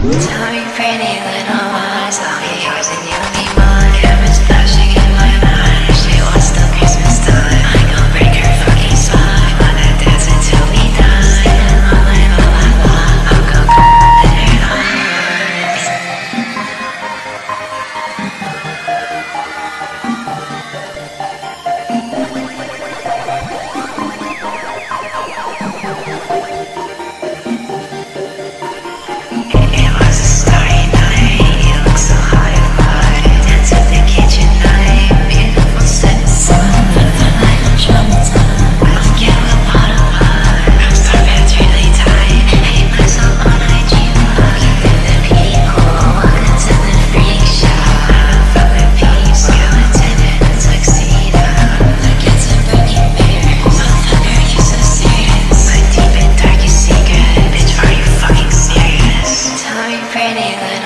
Tell me pretty little lies, I'll be yours and you'll be mine. Cameras flashing in my mind, she wants the Christmas time. I gon' break her fucking spine, wanna dance until we die. And all I know I love, I'll go cold in her eyes. It was a starry night, you look so hot and light. Dance in the kitchen night, beautiful setting sun. The light of traumatized, I'll get a pot of pie. I'm starving really tight, hate myself on IG Live. Look at the people, welcome to the freak show. Fuck with peeps, skeleton in a tuxedo. Look at some broken mirrors, motherfucker, you so serious. My deep and darkest secret, bitch, are you fucking serious? Tell me pretty little